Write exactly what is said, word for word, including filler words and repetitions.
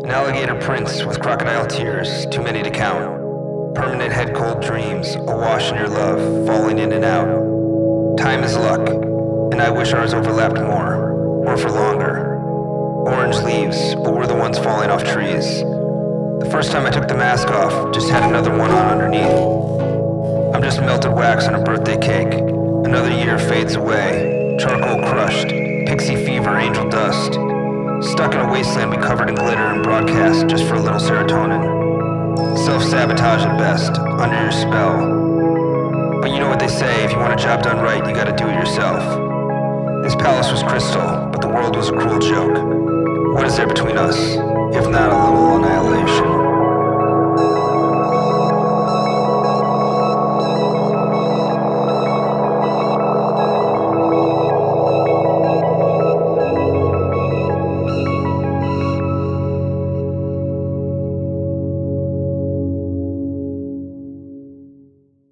alligator prince with crocodile tears, too many to count. Permanent head cold dreams, awash in your love, falling in and out. Time is luck, and I wish ours overlapped more, or for longer. Orange leaves, but we're the ones falling off trees. The first time I took the mask off, just had another one on underneath. I'm just melted wax on a birthday cake. Another year fades away, charcoal crushed, pixie fever, angel dust. Stuck in a wasteland we covered in glitter and broadcast just for a little serotonin. Self-sabotage at best, under your spell. But you know what they say, if you want a job done right, you gotta do it yourself. This palace was crystal, but the world was a cruel joke. What is there between us, if not a little annihilation?